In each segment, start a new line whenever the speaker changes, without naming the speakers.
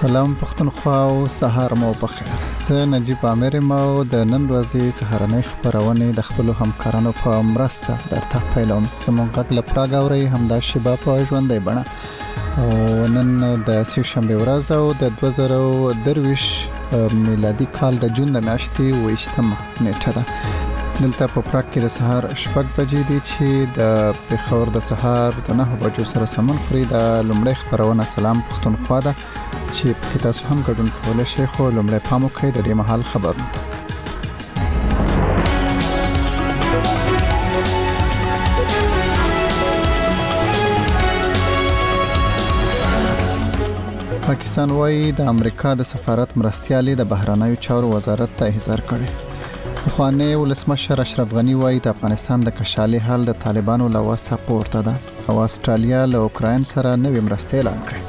سلام پښتونخوا او سهار مو په خیر. زه نجیب عامر ما د نن ورځې سهارنۍ خبرونه د خپل همکارانو په مرسته درته پیلوم. زموږ غږ له پراګ اوري همدا شیبه په ژوندۍ بڼه. او نن د سهشنبه ورځ او د 2023 میلادي کال د جون د میاشتې 28 نیټه ده. دلته په پراګ کې د سهار 6 بجې دي چې د پیښور د سهار د 9 بجو سره سمون خوري. د لومړی خبرونه سلام پښتونخوا ده چې په تاسو هم ګډون کولای شئ. خو لومړی پام وکړئ د دې مهال خبرونه. پاکستان وايي د امریکا د سفارت مرستيالي د بهرنیو چارو وزارت ته احضار کړي. خوانه ولسمشر اشرف غنی وايي د افغانستان د کشالي حل د طالبانو له وسه پورته ده او استرالیا له اوکراین سره نوې مرستې اعلان کړې.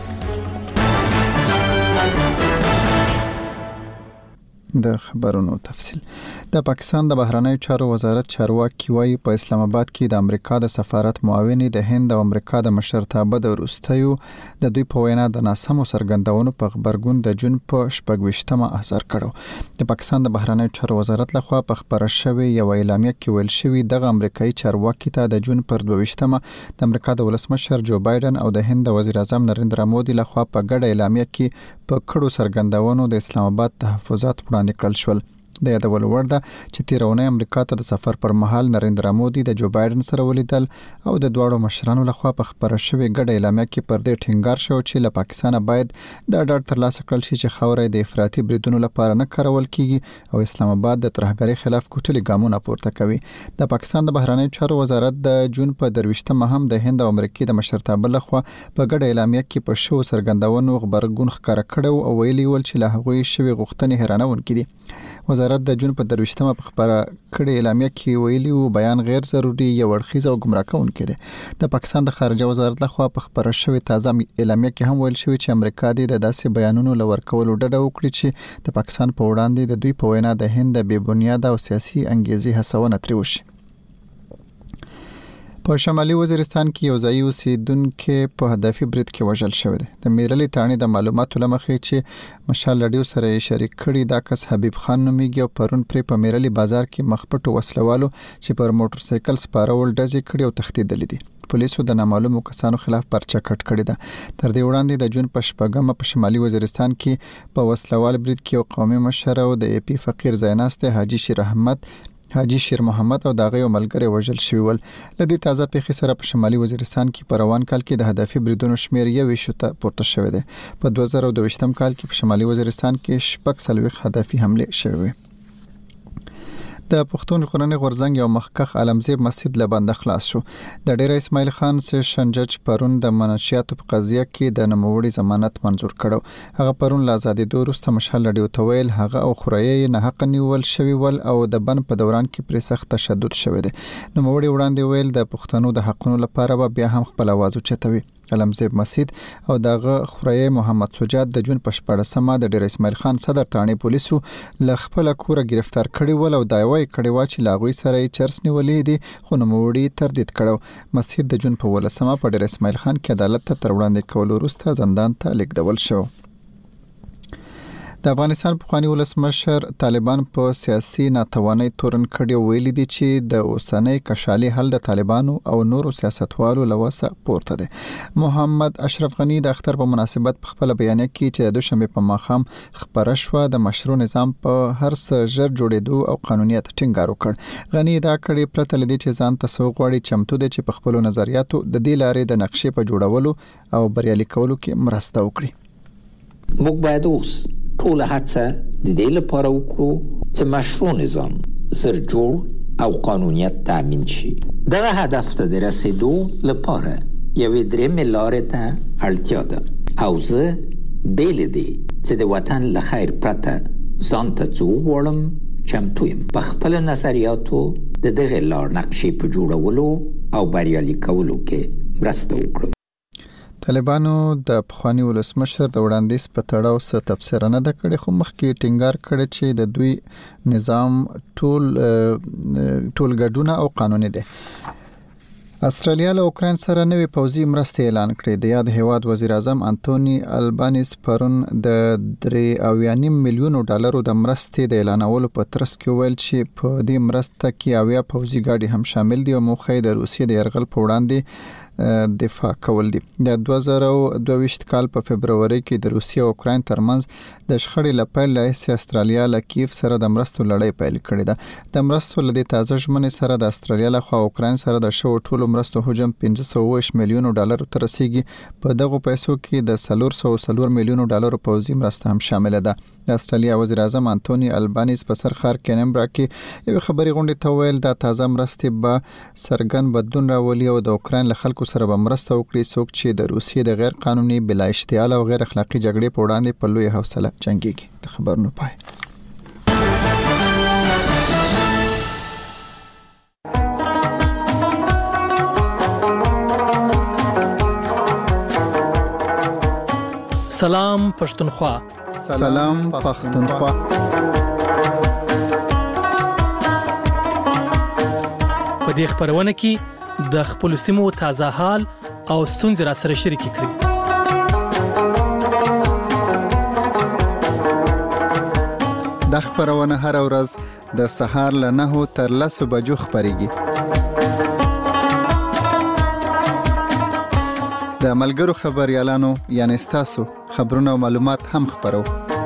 د خبرونو تفصیل. د پاکستان د بهرنیو چارو وزارت چارواکي وايي په اسلام آباد کې د امریکا د سفارت معاوني د هند او امریکا د مشرتابه د روستیو د دوی په وینا د ناسمو سرګندونو په خبرګون د جون په 28مه اثر کړو. د پاکستان د بهرنیو چارو وزارت لخوا په خبره شوی یو اعلامیه کې ویل شوی د امریکایي چارواکي ته د جون پر 22مه د امریکا د ولسمشر جو بایدن او د هند د وزیر اعظم نریندرا مودي لخوا په ګډه اعلامیه کې په کړو سرګندونو د اسلام آباد تحفظات وړاندې کړل شول. د یادول وړ ده چې تیرونه امریکا ته د سفر پر مهال نریندرا مودي د جو بایدن سره ولیدل او د دوړو مشرانو لخوا په خبره شوی ګډه اعلامیه کې پر دې ټینګار شو چې له پاکستان باید د ډاډ ترلاسه کړل شي چې خاورې د افراطي بریدونو لپاره نه کارول کیږي او اسلام آباد د ترهګرۍ خلاف کوټلي ګامونه پورته کوي. د پاکستان د بهرنیو چارو وزارت د جون په 23مه هم د هند او امریکا د مشرتابه لخوا په ګډه اعلامیه کې په شو سرګندونو خبرګون ښکارا کړو او ویلي ول چې له هغوی شوی غوښتنې حیرانونکې دي. وزارت د جون په 23مه په خبره کړې اعلامیه کې ویلي وو بیان غیر ضروري یو اړخیز او گمراه کوونکی دی. د پاکستان د خارجه وزارت لخوا په خبره شوی تازه اعلامیه کې هم ویل شوی چې امریکا د داسې بیانونو لور کولو ډډه وکړي چې د پاکستان په وړاندې د دوی په وینا د هند د بې بنیاده او سیاسي انګیزې هڅونه ترې وشي. په شمالي وزیرستان کې یو ځایي اوسیدونکو په هدفي برید کې وژل شوی دی. د میرلي تاڼي د معلوماتو لمخې چې مشال لډیو سره شریک کړي دا کس حبیب خان نومیږي او پرون پر په میرلي بازار کې مخپټو وسلوالو چې پر موټر سایکل سپارول ډزې کړي او تښتیدل دي. پولیسو د نامعلومو کسانو خلاف پرچه کټ کړی ده. تر دې وړاندې د جون په 8مه په شمالي وزیرستان کې په وسلوال برید کې یو قومي مشر او د AP فقیر زیناسته حاجی شیر محمد او دغه یو ملګری وژل شوی ول. لدی تازه پیښې سره په شمالي وزیرستان کې په روان کال کې د هدفي بریدونو شمیر 21 ته پورته شوی دی. په 2022 کال کې په شمالي وزیرستان کې 46 هدفي حمله شوې. د پښتون ژغورنې غورځنګ یو مخکخ عالمزیب مسجد له بنده خلاص شو. د ډیر اسماعیل خان سیشن جج پرون د منشیاتو په قضیه کې د نوموړي ضمانت منظور کړو. هغه پرون له ازادېدو وروسته مشال لډیو ته ویل هغه او خورایې نه حق نیول شوی ول او د بن په دوران کې پر سخت تشدد شوی دی. نوموړي وړاندې ویل د پښتنو د حقونو لپاره به بیا هم خپل आवाज اوچتوي. علمزیب مسجد او دغه خورایې محمد سجاد د جون په 14مه د ډیر اسماعیل خان صدر تاڼي پولیسو له خپل کوره گرفتار کړي ول او دایوي کړي وا چې لاغوي سره چرس نیولې دي خو نوموړي تردید کړو. مسجد د جون په 18مه په ډیر اسماعیل خان کې عدالت ته تر وړاندې کولو وروسته زندان ته لیږدول شو. د افغانستان پخوانی ولسمشر طالبان په سیاسي ناتوانۍ تورن کړي ویلي دي چې د اوسنۍ کشالي حل د طالبانو او نورو سیاستوالو لوسه پورته دي. محمد اشرف غنی د اختر په مناسبت په خپل بیان کې چې د دوشنبه په ماښام خبره شو د مشروع نظام په هر څه ژر جوړېدو او قانونیت ټینګار وکړ. غنی دا کړي پرته لدی چې ځان ته سوق غواړي چمتو دي چې په خپل نظریاتو د دې لارې د نقشې په جوړولو او بریالي کولو کې مرسته وکړي.
موږ باید اوس ټول هڅه د دې لپاره وکړو چې مشروع نظام زر جوړ او قانونیت تامین شي. دغه هدف ته د رسیدو لپاره یوې درېمې لارې ته اړتیا ده او زه بې له دې چې د وطن له خیر پرته ځان ته څه وغواړم چمتو یم په خپلو نظریاتو د دغې لار نقشې په جوړولو او بریالي کولو کې مرسته وکړم.
طالبانو د پخوانی ولسمشر د وړاندیز په تړاو څه تبصره نه ده کړې خو مخکې ټینګار کړی چې د دوی نظام ټول ګډونه او قانوني دي. استرالیا له اوکراین سره نوې پوځي مرستې اعلان کړې. د یاد هیواد وزیر اعظم انټونی البانیز پرون د $3.9 میلیون د مرستې د اعلانولو په ترڅ کې ویل چې په دې مرسته کې 80 پوځي ګاډي هم شامل دي او موخه د روسیې د یرغل په وړاندې دفاع کول دي. د 2022 کال په فبرवरी کې د روسیې او اوکراین ترمنځ د شخړې لپاره له استرالیا له کیف سره د مرستو لړۍ پیل کړې ده. د مرستو له تازه ژمنې سره د استرالیا له خوا اوکراین سره د شو ټولو مرستو حجم $520 میلیون ته رسیدي. په دغه پیسو کې د $404 میلیون پوځي مرسته هم شامل ده. د استرالیا وزیر اعظم انټونی البانیز په سرخار کینبرا کې یو خبري غونډه ته ویل دا تازه مرستې به سرګن بدلون راولي او د اوکراین له خلکو سره به مرسته وکړي څوک چې د روسیې د غیر قانوني بلا اشتعال او غیر اخلاقی جګړې په وړاندې په لوی حوصله جنگيږي. د خبرونو پای.
سلام پښتونخوا.
سلام پښتونخوا.
په دې خبرونه کې د خپل سیمو تازه حال او ستونزې را سره شریک کړئ.
د خبرونه هر ورځ د سهار له 9 تر 10 بجو خبريږي. د ملګرو خبريالانو یعنی تاسو خبرونه او معلومات هم خبرو.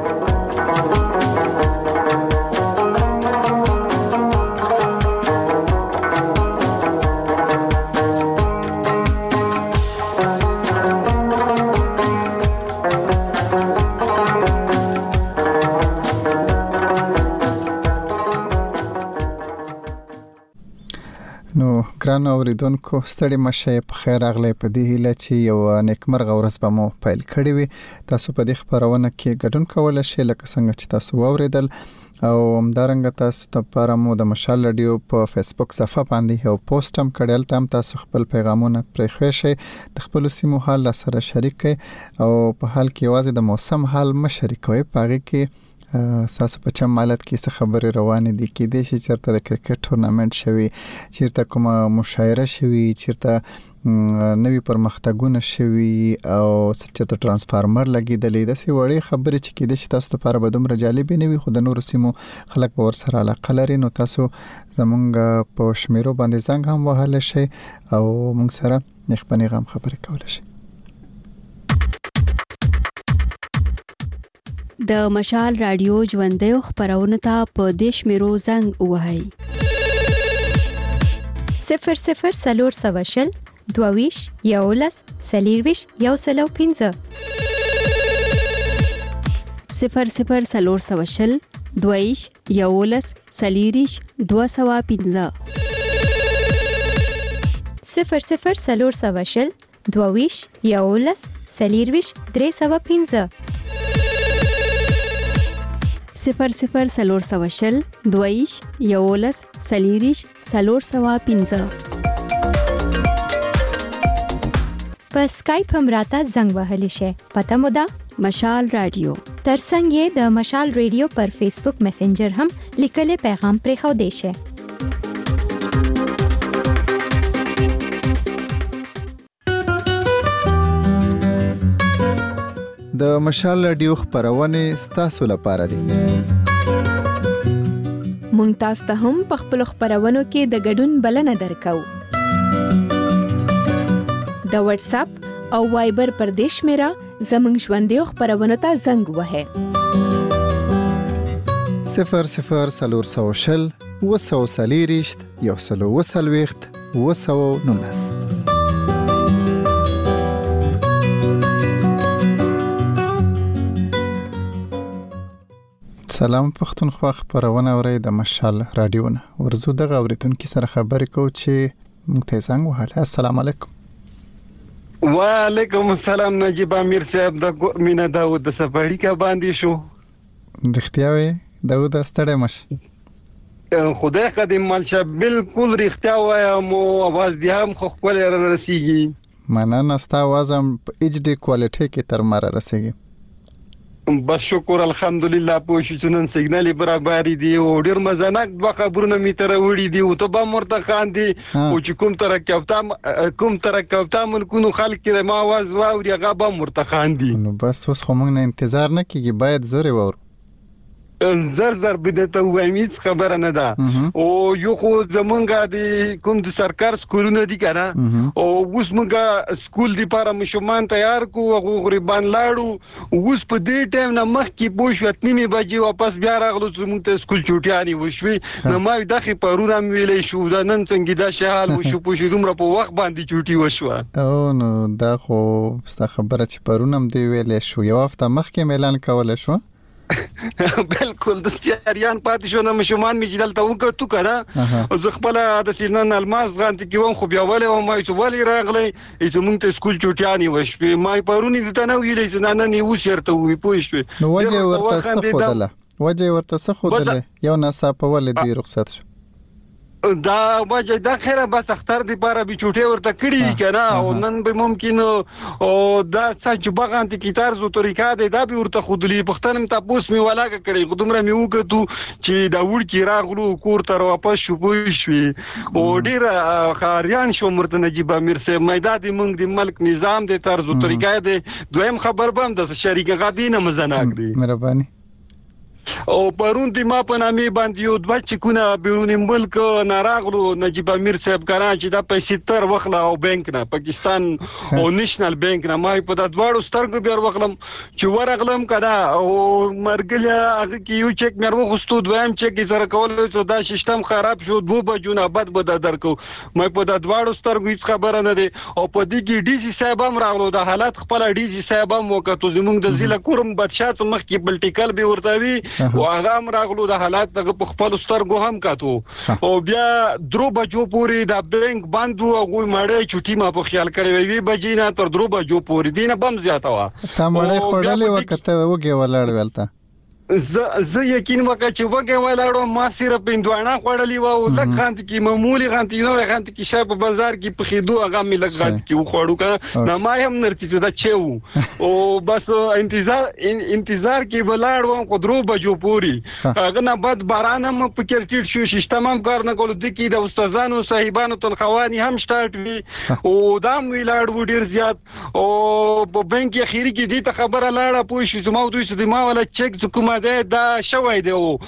نو ګران اوریدونکو ستړي مشه په خیر راغلی په دې هیله چې یو نیکمرغه ورځ به مو پیل کړی وي. تاسو په دې خبرونه کې ګډون کولای شئ لکه څنګه چې تاسو واوریدل او همدارنګه تاسو ته لپاره مو د مشال رادیو په فیسبوک صفحه باندې یو پوسټ هم کړل. تم تاسو خپل پیغامونه پرې خښئ د خپل سیمو حال سره شریک کړئ او په حال کې یوازې د موسم حال مشارکوي. پاره کې ساسو په چم مالت کې څه خبرې روانې دي کې د شي چرته د کرکټ ټورنمنت شوی چیرته کومه مشاعره شوی چیرته نوی پرمختګونه شوی او چرته ترانسفارمر لګیدلې د سی وړي خبرې چې کې د شي تاسو لپاره به دومره جالب نه وي خو د نور سیمو خلک به ور سره علاقه لري. نو تاسو زمونږ په شمیرو باندې زنګ هم وهل شي او موږ سره نخبني غم خبرې کولای شي.
د مشال رادیو ژوندۍ خبرونه ته په دیش میرو زنګ وهاي
00 سواشل 22 یولس سلیرویش یوسلو 15
00 سواشل 22 یولس سلیریش 215
00 سواشل 22 یولس سلیرویش 315
00 سواشل 22 یولس سلیریش 315
په سکایپ هم راته زنګ وهلی شي. پته مو ده
مشال رادیو.
ترڅنګ یې د مشال رادیو پر فیسبوک میسنجر هم لیکل پیغام پرې خو دی شي.
د مشال رادیو خبرونه ستاسو لپاره دي.
مونږ تاسو ته هم په خپل خبرونو کې د ګډون بلنه درکو. د واتس اپ او وایبر پر دیش میرا زمنګ ژوندۍ خبرونه ته زنګ وهه
00 وسوسلیریشت یوسلو وسلويخت وسو نونس. سلام پښتونخوا خبرونه اوري د مشال رادیو نه ورزو د غوریتونکو سره خبرې کو چې موږ ته څنګه وهاله. السلام علیکم.
وعلیکم السلام نجیب امیر صاحب د مینا داود د سفاړی کا باندې شو.
رښتیا وي داود ستړی مشه
خدای قدیم مالشه بالکل رښتیا وایم او आवाज دی هم خو خپل رسیږي.
مننه ستا आवाज هم په ایچ ډی کوالټي کې تر ماره رسیږي.
بس شکر الحمدلله پوه نن سیګنال برابر دي او ډیر مزناک دوه خبرونه می تر وړي دي او ته به مرته خاندي او چې کوم ترکبتا ملکونو خلک کې ما आवाज واوري هغه به مرته خاندي.
نو بس اوس خو موږ نه انتظار نه کیږي، باید زره وور
زر بدته وامیز خبره نه ده. او یو خو زمونږه د کوم د سرکار سکولونه دي کنه او اوس موږ سکول دی لپاره مشومان تیار کو او غریبان لاړو. اوس په دې ټیم نه مخکې پوښ وتنی بجې واپس بیا راغلو چې موږ ته سکول چوټیانی وشوي نو ما دغه پرونه ویلې شو دا نن څنګه دا شحال وشو پوښ دومره په وخت باندې چوټي وشو.
او نو دا خو ست خبره چې پرونم دی ویلې شو یو هفته مخکې اعلان کول شو.
بالکل د سیاریان پاتې شو نه مشومان می جدل ته وکړو کنه او زه خپل د سینن الماس غانتی کیوم خو بیا ولې او ما چې ولې راغلی چې مونږ ته سکول چوټیانی وشوي ما پرونی د نه ویلې چې نه نه یو شرط وي پوښتې
نو وجه ورته څه خودله یو ناڅاپه ولې دی رخصت شو
دا وجه دا خیره بس اختر دی لپاره به چوټي ورته کړی کنه او نن به ممکن او دا چې بغان ته کیتار زو طریقه دی دا به ورته خودلی پختنم تاسو می ولاګه کړی خودمره می وکړو چې دا وړ کی راغلو کور تر واپس شو پوښوي او ډیر خاریان شو مرته نجیب امیر سه میدان دی مونږ د ملک نظام دی طرز طریقه دی دویم خبر بم د شریک غدینه مزناک دی
مهرباني
او پرون دی ما په نامې باندې یو دوه چکونه بیرون ملک ناراغلو نجیب امیر صاحب کراچي دا پیسې تر وخلا او بانک نه پاکستان او نېشنل بانک نه ما په دا دواړو سترګو بیر وخلم چې ورغلم کړه او مرګله هغه کې یو چک مې وغوښتو دویم چک یې سره کول چې دا سیستم خراب شو 2 بجو نه بعد به درکو ما په دا دواړو سترګو هیڅ خبره نه دي او په دې کې ډي سي صاحب هم راغلو دا حالت خپل ډي سي صاحب هم وکړو زمونږ د ضلع کورم بادشاہ مخ کې پولیټیکل به ورتوي او هغه هم راغلو د حالات دغه په خپل سترګو هم کاتو او بیا 3 بجو پورې د بانک بند او غوي مړې چټي ما په خیال کړې وی بجې نه تر 3 بجو پورې دینه بم زیاته وا
تا مړې خړلې وکته وګه ولاړ ولته
زه یقین وکړ چې وګه ولاړو ما سره پندوانه خړلې و او د خانت کې معمولی خانت نو خانت کې شاپ بازار کې په خېدو هغه مې لګات کې خوړو کنه نه ما هم نرتی چې دا چېو او بس انتظار کې ولاړو خو 3 بجو پوری هغه نه بعد باران هم په کرکټ شو سیستم هم کار نه کولو د کې د استادانو صاحبانو تنخوانی هم سٹارټ وی او دا ویلاړ ډیر زیات او په بانک اخیری کې دې ته خبره لاړه پوه شو چې ما دوی چې ما ولا چک کوم دا شوی دی او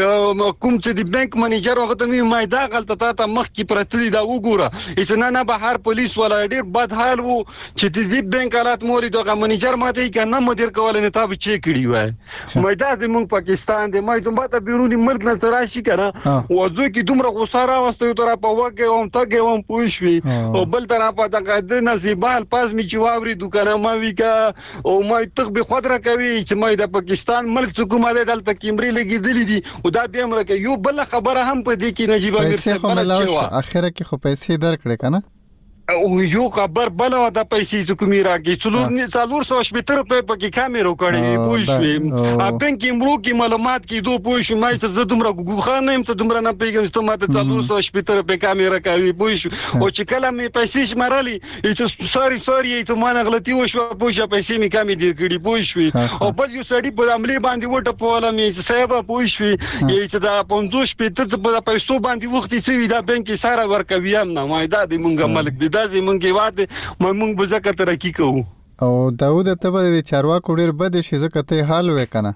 کوم چې د بانک منیجر هغه ته ما دا غلطه ته مخ کې پرتلی دا وګوره چې نه بهر پولیس ولا ډیر بد حال وو چې د دې بانک حالات موري دغه منیجر ماته کنه مدیر کول نه تاب چک کړی وای مې دا د مونږ پاکستان دی مې دومره ته بیرونی ملک نه تراشي کنه او ځکه کې دومره غوساره واستو تر په وګه هم تګ هم پوښوي او بل طرف په دغه د نصیبال پاس می چواوري دکانه ما ویکا او مې تخ به خود را کوي چې مې د پاکستان ملک څوک ما دلته کیمرې لګیدلې دي او دا به امر یو بل خبره هم په دې کې نجیب امیر صاحب
اخره کې خو پیسې درکړې کنه
او یو خبر بل د پیسې کومې راګي څلور 470 روپے په کیمرو کړي پوښوي ا بانک امرو کې معلومات کې دوه پوښ ما ته زدمره ګوخانه هم ته دمره نه پیګم ته ماته 470 روپے کیمرا کوي پوښ او چې کله مې پیسې شمارلي چې سوري ته ما غلطي وشو پوښه پیسې مې کمې دي کړي پوښوي او بل یو سړی په عملی باندې وټه په ولا مې صاحب پوښوي چې دا 50 پیټه په پیسو باندې وخت چې دا بانک سره ورکوي هم نه ما دا د مونږه ملک دا زمونږه واده مونږ به زکه ترقی کوو
او داود ته به چارواکو ډیر بد شي زکه ته حال وکنه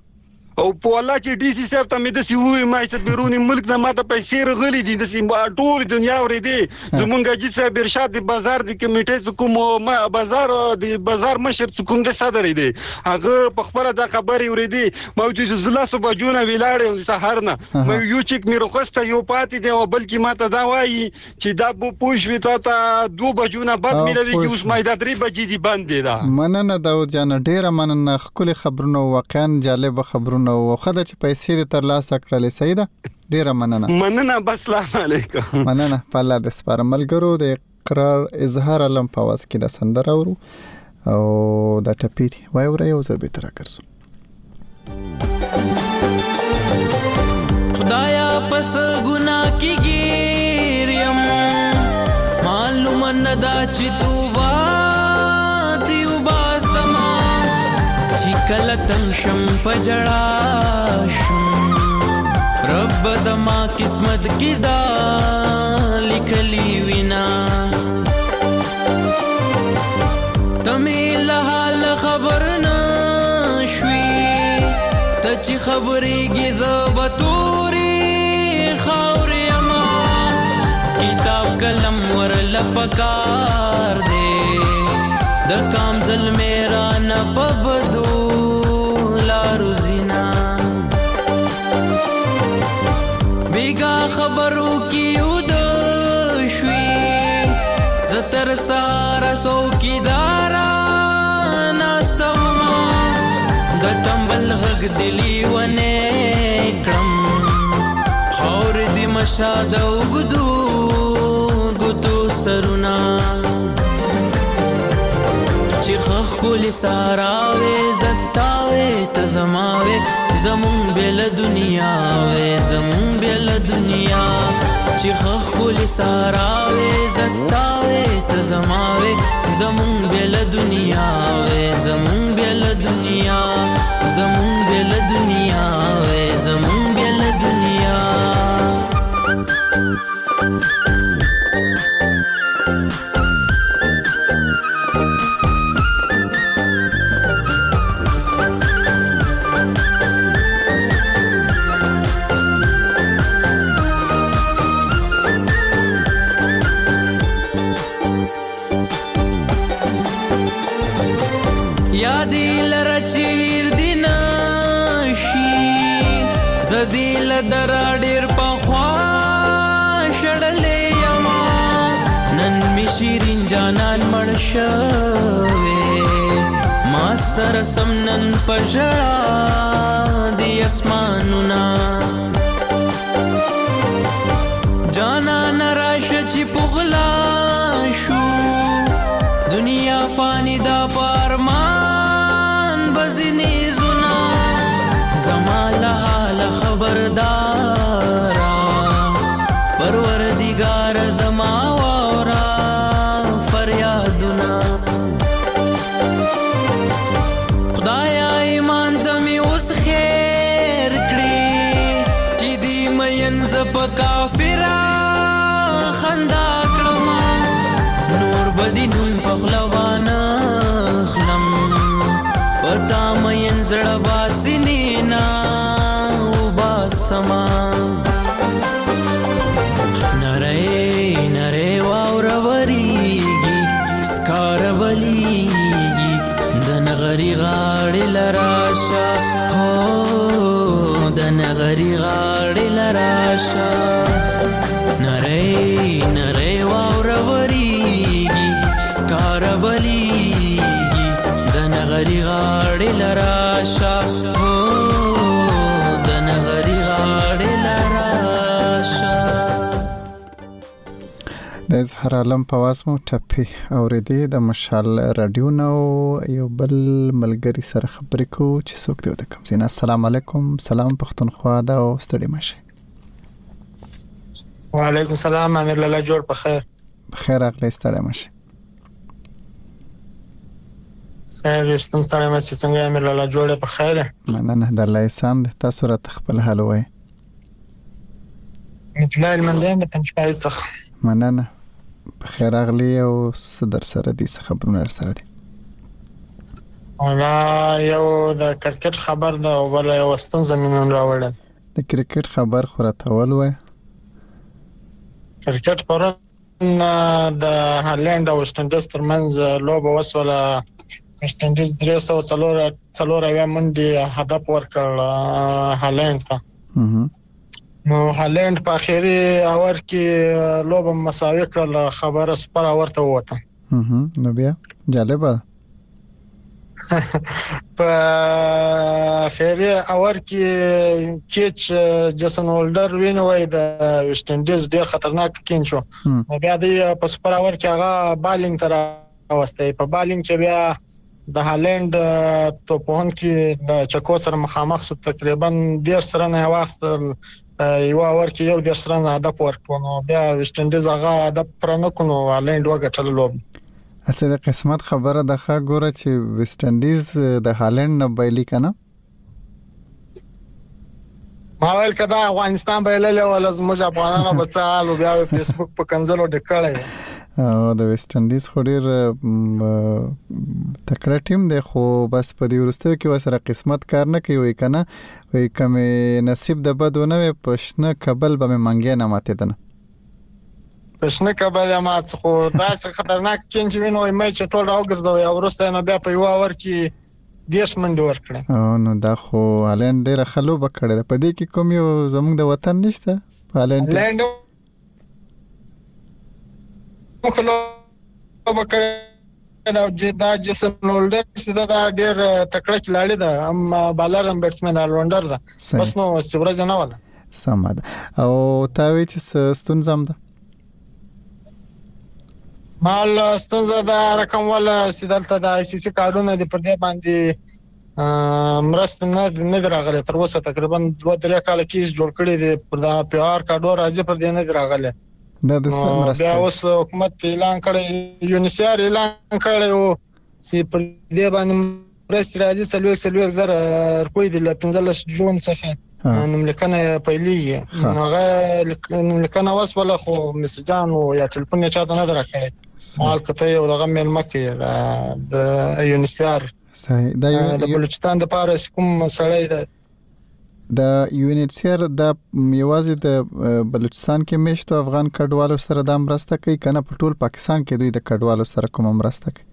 او په الله چې ډي سي صاحب ته مې د سی وې ما چې بیرونی ملک نه ماته پیسې رغلي دي د سیمه ټول دنیا ورې دي زمونږ چې صاحب ارشاد د بازار د کمیټې کوم بازار د بازار مشر کوم د صدر دی هغه په خبره د خبرې ورې دي ما چې زلا صبح جونه ویلاړ سحر نه مې یو چک مې رخصته یو پاتې دی او بلکې ماته دا وایي چې دا بو پوښوي ته 2 بجو نه بعد مې لږ اوس مې دا 3 بجې دی باندې دا
مننه داود جان ډیره مننه خپل خبرونه واقعا جالب خبرونه او خدای چې پیسې تر لاسه کړلې سیده ډیره مننه بس السلام علیکم مننه په الله د سپاره ملګرو د اقرار اظهار علم په واس کې د سندره ورو او د ټپی وای ور یو زر به تر کرسو
خدایا پس ګناه کې ګیریم معلوم نه دا چې تو وا دیو با سما چې کله تنگ شم پجړا شم رب زما قسمت کی دا لیکلی وینا تمه له خبر نشوي ته چې خبرېږي زبتوري خاورې اما کتاب قلم ورله پکار دے د کام زل میرا نه پبدو لارو زینا بیگا خبرو کیو د شوي زتر سارا سو کی دارا ناستوما د تمبل غږ دلی ونه کړم خور دی مشاد وګدو ګدو سرنا چې خخ کول ساراوي زستاوي ته زماوي زمون بل دنیا وې زمون بل دنیا چې خخ کول ساراوي زستاوي ته زماوي زمون بل دنیا وې زمون بل دنیا زمون بل دنیا وې زمون بل دنیا یادی لرچیر دیناشی زدیل درا ډیر پخوا شړلې یما نن می شیرین جانان مړ شوې ما سره سم نن پژړا دی اسمانونه جانان راشه چې پغلا شو دنیا فانی دا پارمان بزنی زنا زمال حال خبردارا پروردگار زما وارا فریادنا خدایا ایمان دمی اوس خیر کړی چې دی مین زپ کافرا خندا کړم نور بدی نون پخلوانا خلم پتا مین زړه باسنینا او باسما نره واوروریږي سکار بلیږي د نغری غاړې لراشه هو د نغری غاړې لراشه نره واوروریږي سکار بلیږي د نغری غاړې لراشه هو د نغری غاړې لراشه
د اظهار عالم په واسمو ټپي اورېدې د مشال رادیو نو یو بل ملګری سره خبرې کو چې څوک دی د کوم زین السلام علیکم سلام پښتونخوا دا او ستړي مشه
وعلیکم السلام امیر لاله جوړ په خیر
بخیر اغلی ستړي مشه
خیر استم ستړي مشه څنګه امیر لاله جوړ په خیر
مننه درلای سم تاسو را تخپل حل وای
متلای مندین د پنځپای څخه
مننه بخیر اغلی او صدر سره دي خبرونه سره دي
ولا یو د کرکټ خبر دا ولا یو ستون زمينون راوړل
د کرکټ خبر خوراتول وای
کرکټ پرون د هالند او ویسټ انډیز ترمنځ لوبه وسوله ویسټ انډیز 304 منډي هدف ورکړ هالند ته نو هالند په اخیری اور کې لوبه مساوي کړل خبره سپر ورته وته
نو بیا جالبه
په اخیری اور کې کیچ جسن هولډر وینوي د ویسټ انډیز ډیر خطرناک کین شو بیا د په سپر اور کې هغه بالینګ تر اوسته په بالینګ کې بیا د هالند توپون کې د چکو سره مخامخ شو تقریبا 10 رنه واستل یو اور کې یو 10 رنه هدف ورکړو نو بیا ویسټ انډیز هغه هدف پرنه کونو هالند وګټل لوب
اسه د قسمت خبره د ښه ګوره چې ویسټ انډیز د هالند نه بایلی کنه
ما ویل کدا افغانستان بایللې ولا زموږ افغانانو بسال او بیا فیسبوک په کنځلو ډکړی
او د ویسټ انډیز خو ډیر تکړه ټیم دی خو بس په دې ورسته کې وسره قسمت کار نه کوي کنه وای کوم نصیب د بدونه پښنه قبل به منګې نه ماته دنه
پښنه قبل ما خو داسې خطرناک کینج وینو مې چې ټول راوګرځوي او ورسته نو بیا په یو اور کې دیش منډه ورکړه
او نو دا خو هالند ډیر خلو بکړه په دې کې کوم یو زموږ د وطن نشته هالند خلو بکړه دا جسم هولډر سیده دا ډیر تکړه کلاړی ده اما بالر هم بیټسمن الراونډر ده بس نو سورج نه ولا سماد او تاوی چې ستونزم ده
مال ستونزه دا رقم ولا سیدلته د آی سی سی کارډونه د پر دې باندې مرست نه دراغله تر اوسه تقریبا 2-3 کال کې جوړ کړی دی پر دا پی آر کارډو راځي پر دې نه دراغله
دا د سمرست
بیا اوس حکومت اعلان کړی یونیسیار اعلان کړی او سی پر دې باندې مرست راځي سلوک زر کوی د 15 جون څخه نملیکنه پیلیږي هغه نملیکنه وسوله خو میسجان او یا ټلیفون چاته نه درکړي مال کته یو دغه مل مکه د یونیسیار
صحیح د
بلوچستان د پاره کوم سړی
د یونیسیار د یوازې د بلوچستان کې میشتو افغان کډوالو سره د مرسته کوي کنه په ټول پاکستان کې دوی د کډوالو سره کوم مرسته کوي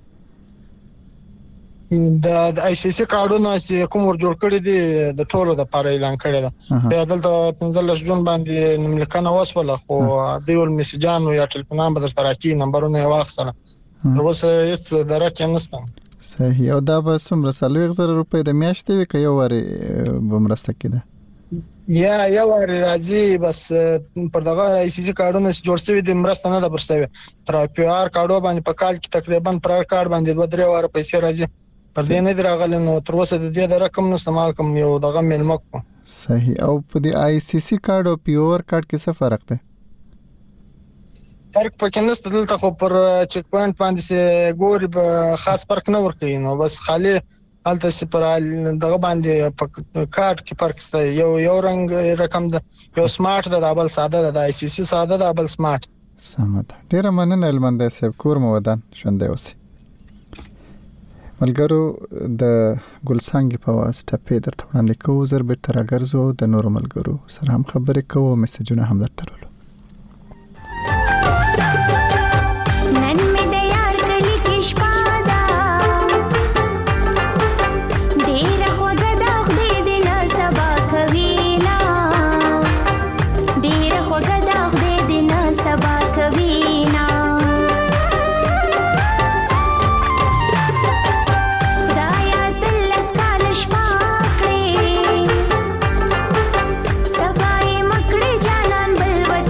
د آی سی سی کارډونه چې کوم ور جوړ کړی دي د ټولو د پاره اعلان کړی ده په دلته 15 جون باندې نملیکنه وسوله خو دیول میسجان او یا ټلیفون به درته راکې نمبرونه واخسره اوس هیڅ درک نشته
صحیح او دا به څومره 30,000 روپۍ د میاشتې وي که یو واري به مرسته کېده
یا یو واري راځي بس پر دغه آی سی سی کارډونه چې جوړ شوي دي مرسته نه ده برسوي تر پی آر کارډو باندې په کال کې تقریبا پر کارډ باندې 2-3 واره پیسې راځي پر دې نه دراغله نو تر اوسه د دې د رقم نه استعمال کوم یو دغه ملمک
صحیح او په دې آی سی سی کارډ او پی آر کارډ کې څه فرق دی
فرق پکې نشته دلته خو پر چک پوینټ باندې ګوري خاص فرق نه ورکوي نو بس خالی هلته چې پر دغه باندې کارت کې فرق شته یو رنگ رقم ده یو سمارټ ده بل ساده ده د آی سی سی ساده ده بل سمارټ
سمه ده ډیره مننه المنده صاحب کور مو ودان ژوندې اوسئ ملګرو د ګلسانګي په واسطه په درته وړاندې کوو زر به تر راګرځو د نورو ملګرو سره هم خبرې کوو میسجونه هم درته ورلو
सफाई मकड़ी जानन बलवत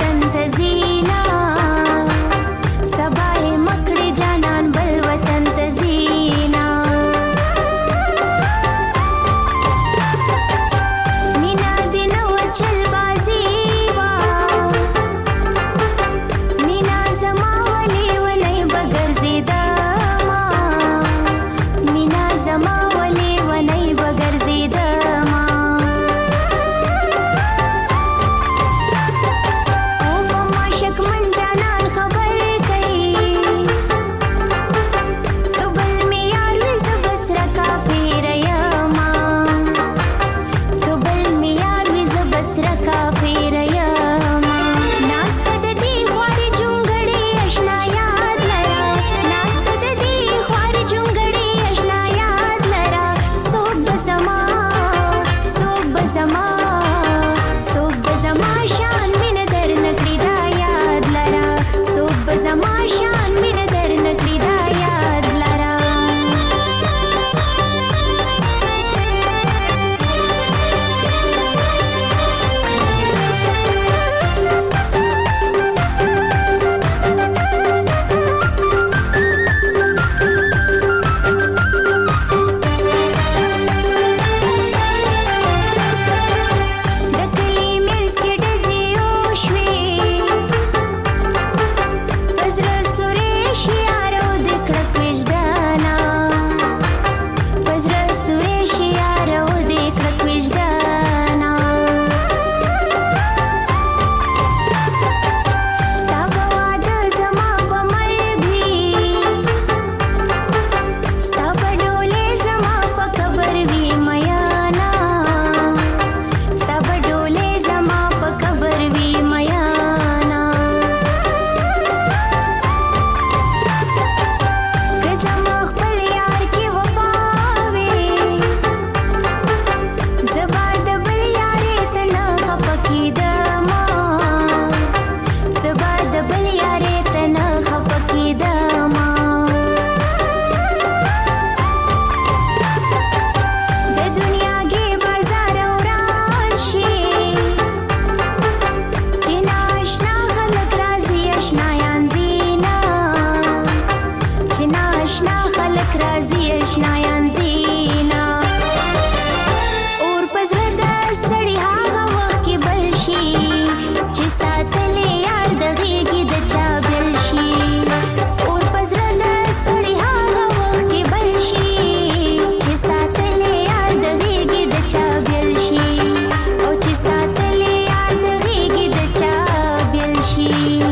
آشنایان زینا اور پزړه د ستړي هغه وخت کې بل شي چې ساتلې یاد غېږې د چا بل شي اور پزړه د ستړي هغه وخت کې بل شي چې ساتلې یاد غېږې د چا بل شي او چې ساتلې یاد غېږې د چا بل شي.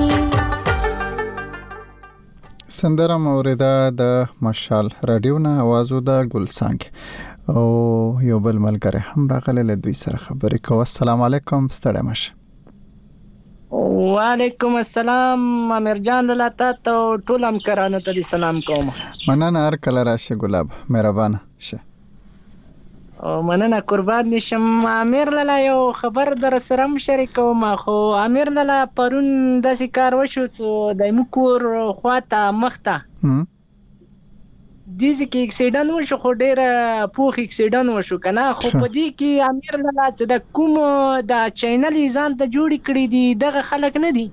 سندره موریده د مشال رادیو نه आवाजو د ګلسانګ او یو بل ملګری هم راغلی له دوی سره خبرې کوو. السلام علیکم ستړی مشه.
وعلیکم السلام امیر جان لاته ته ټول همکارانو ته سلام کوم.
مننه هر کله راشه ګلاب مهربانه شه.
او مننه قربان نشم. امیر لاله یو خبر در سره شریکوم. خو امیر لاله پرون داسې کار وشو چې د مکور خواته مخته دیزی کې اکسیډنټ وشو خو ډیر پوخ اکسیډنټ وشو کنه. خو په دې کې امیر لاله چې د کوم د چینل ځان ته جوړ کړی دي دغه خلک نه دي.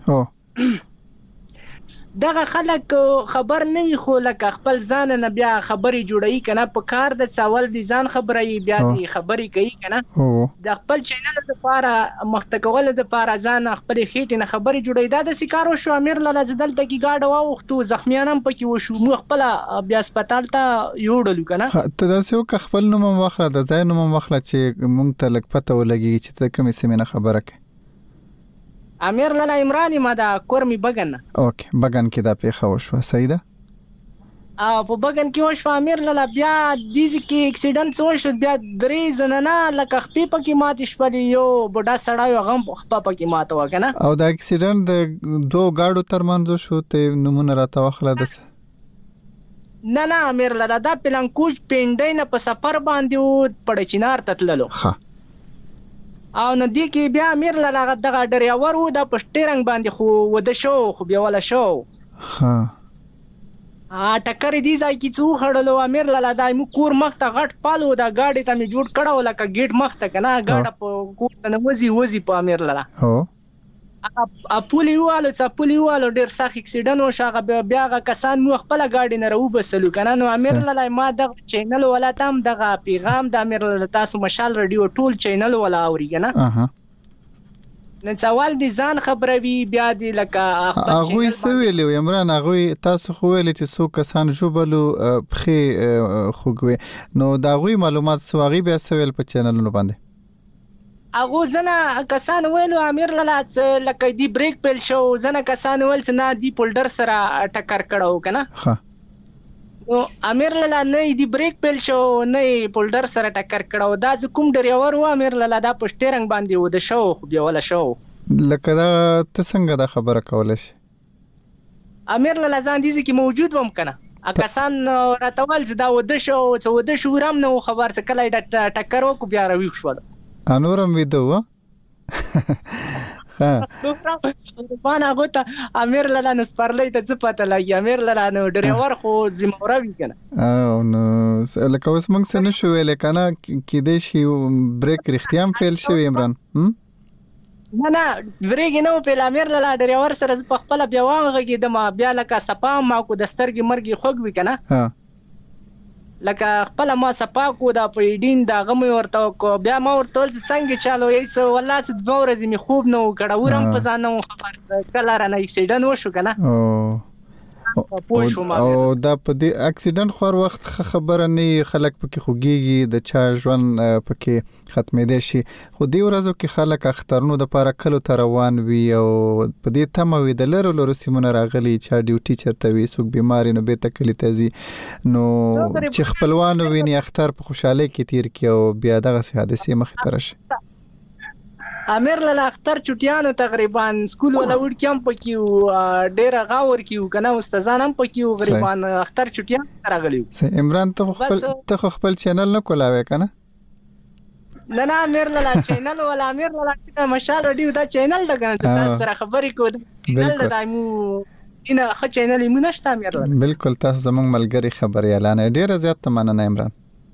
دغه خلک خبر نه وي خو لکه خپل ځان نه بیا خبري جوړي کنه. په کار د څاول دي ځان خبري بیا دي خبري کوي کنه. د خپل چینل لپاره مختکول د لپاره ځان خپل خېټه نه خبري جوړي. دا د سکارو شو امیر لاله زدل ته کی گاډ واوختو زخمیانم پکې وشو. مو خپل بیا هسپتال ته یوړلو کنه.
ته دا سیو که خپل نوم واخله د ځای نوم واخله چې مونږ ته لک پته ولګي چې ته کومې سیمه خبره کوي. امیر
لاله عمران ما دا کورمي بغن.
اوکې بغن کې دا پیښه وشو صحیح ده.
په بغن کې وشو امیر لاله بیا دیزی کې اکسیډنټ وشو. بیا درې زنانه لکه خپې پکې مات شول. یو بډا سړی غم خپه پکې مات وکنه.
او دا اکسیډنټ د دوه گاډو ترمنځ شو ته نمونه راته واخله دسه.
نه امیر لاله دا پلانکوج پینډای نه په سفر باندې و پړچینار تتللو.
ها
او نه دی کې بیا امیر لاله دغه ډریور و د پشټرنګ باندې خو وده شو خو بیا ولا شو.
ها
ټکر دی ځای کې څو خړلو امیر لاله دای مو کور مخته غټ پالو دا گاډي ته می جوړ کړه ولکه گیټ مخته کنه. گاډه په کور ته وزي په امیر لاله.
هو
پولیوالو ډیر سخت اکسیډنټ وشو. بیا کسان مو خپل گاډي نه راو بسلو کنه. نو امیر لاله ما د چینل ولا تام دغه پیغام د امیر لاله تاسو مشال رادیو ټول چینل ولا اوري کنه. نن سوال دي ځان خبروي بیا دي لکه
هغه سویلو عمران هغه تاسو خو ویل چې څو کسان جوبلو بخي خوګوي. نو دا غوي معلومات سواغي بیا سویل په چینلونو باندې
هغه زنه کسان ویلو امیر لاله لکه دی بریک پیل شو. زنه کسان ویل چې نه دی پولډر سره ټکر کړو کنه.
ها
نو امیر لاله نه دی بریک پیل شو نه پولډر سره ټکر کړو. دا کوم ډریور و امیر لاله دا پشټرنګ باندې و د شو خو بیا ولا شو.
لکه دا ته څنګه دا خبره کولای شي.
امیر لاله ځان دي چې موجود وم کنه. کسان راتول چې دا و د شو څو د شورم نو خبر څه کله ټکر وکړ بیا راوي شو.
انورم ویدو ها
باندې غوته امیر لاله نس پرلې ته څه پته لګي. امیر لاله نو ډریور خو ذمہوروي کنه.
او نو لکه اوس موږ څه نشو ویل کنه کې دې شی بریک رښتیام فیل شوی عمران.
نه بریک نه په امیر لاله ډریور سره په خپل بیا وانغږي د ما بیا لکه سپا ما کو دسترګي مرګي خوګوي کنه.
ها
لکه خپل ما سپا کو دا پېډین دا غم ورته کو بیا ما ورته څنګه چالو ایس والله چې دوه ورځې می خوب نو کړه ورم په ځان نو خبر کله را نه اکسیډنټ وشو کنه. او دا په دې اکسیډنټ خور وخت خبره نه خلک پکې خوګيږي د چا ژوند پکې ختمې دي شي. خو دې ورځو کې خلک اخترونو د پاره کلو تروان وي او په دې تموي د لرو سیمونه راغلي چا ډیوټي چرته وي څوک بیماری نو به تکلی تزي نو چې خپلوانو ویني اختر په خوشاله کې تیر کې او بیا دغه حادثه مخ ته راشي. امیر لاله اختر چټیانو تقریبا سکول ولا وډ کیمپ پکې ډیر غاور کیو کنه استادان هم پکې غریبان اختر چټیان راغلیو. عمران ته خپل چینل نه کولاوي کنه. نه امیر لاله چینل ولا امیر لاله مشال رادیو دا چینل لګان تاسو سره خبرې کو چینل دایمو اینه خ چینل یې مونږ نشته امیر لاله. بالکل تاسو زموږ ملګری خبري اعلان ډیر زیات مننه عمران.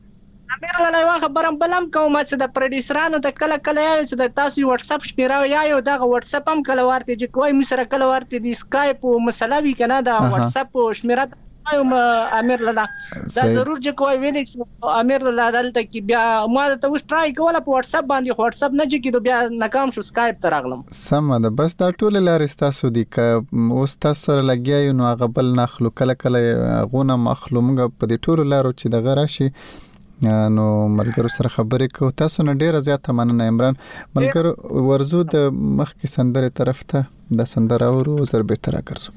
امیر لاله یو خبرم بلم کوم چې د پروډوسرانو د کله یو چې د تاسو واتس اپ شمیره یو دغه واتس اپ هم کله ورته چې کوی مو سره کله ورته د اسکایپ او مسله وی کنه د واتس اپ شمیره امیر لاله دا ضرور چې کوی ویني امیر لاله دلته کې بیا ما ته وس ټرای کوله په واتس اپ باندې واتس اپ نه چې بیا ناکام شو اسکایپ ته راغلم
سم ده بس دا ټول لارې تاسو دي ک اوس تاسو سره لګیا یو نو هغه بل نخلو کله غونه مخلو موږ په دې ټول لارو چې د غراشي نو ملګرو سره خبرې کو تاسو نه ډیره زیاته مننه عمران ملګرو ورزو د مخکې سندره طرف ته د سندره اورو زر به تر راګرځو